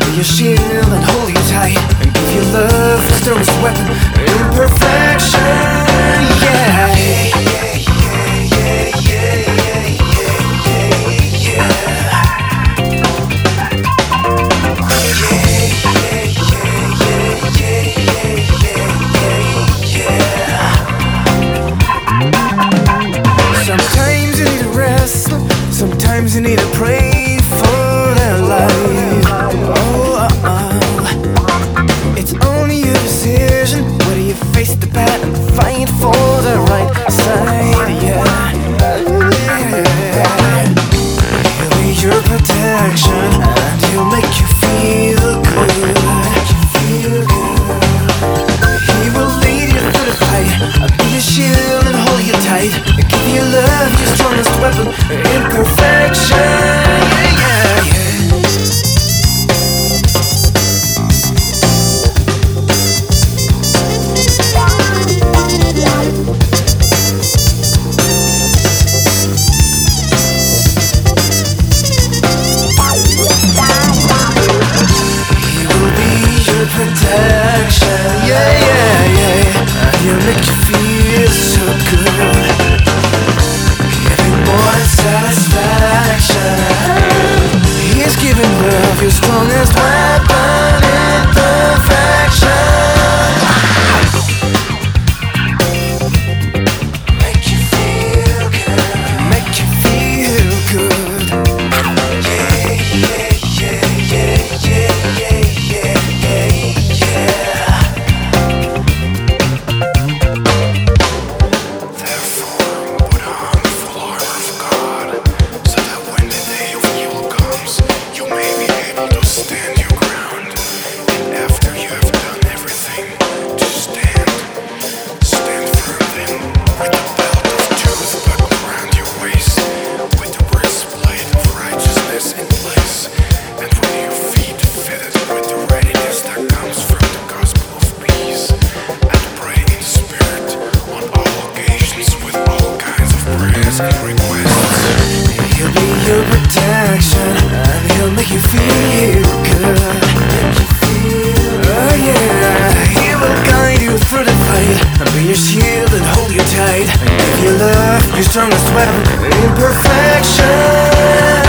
be your shield and hold you tight, and give you love, the strongest weapon, imperfection. Yeah. Sometimes you need to rest, sometimes you need to pray for their life. It's only your decision whether you face the bad and fight for the right side. Yeah. He'll be your protection and he'll make you feel good. He will lead you through the fight, be your shield and hold you tight, and give you love, your strongest weapon, imperfection. Yeah, yeah. Protection, yeah, yeah, yeah. And he'll make you feel so good, giving more than satisfaction. He's giving love your strongest weapon, imperfection. Make you feel good, make you feel good. Yeah, yeah, yeah, yeah, yeah, yeah, yeah. He'll be your protection and he'll make you feel good. Oh yeah, he will guide you through the fight and be your shield and hold you tight, and give you love, your strongest weapon, imperfection.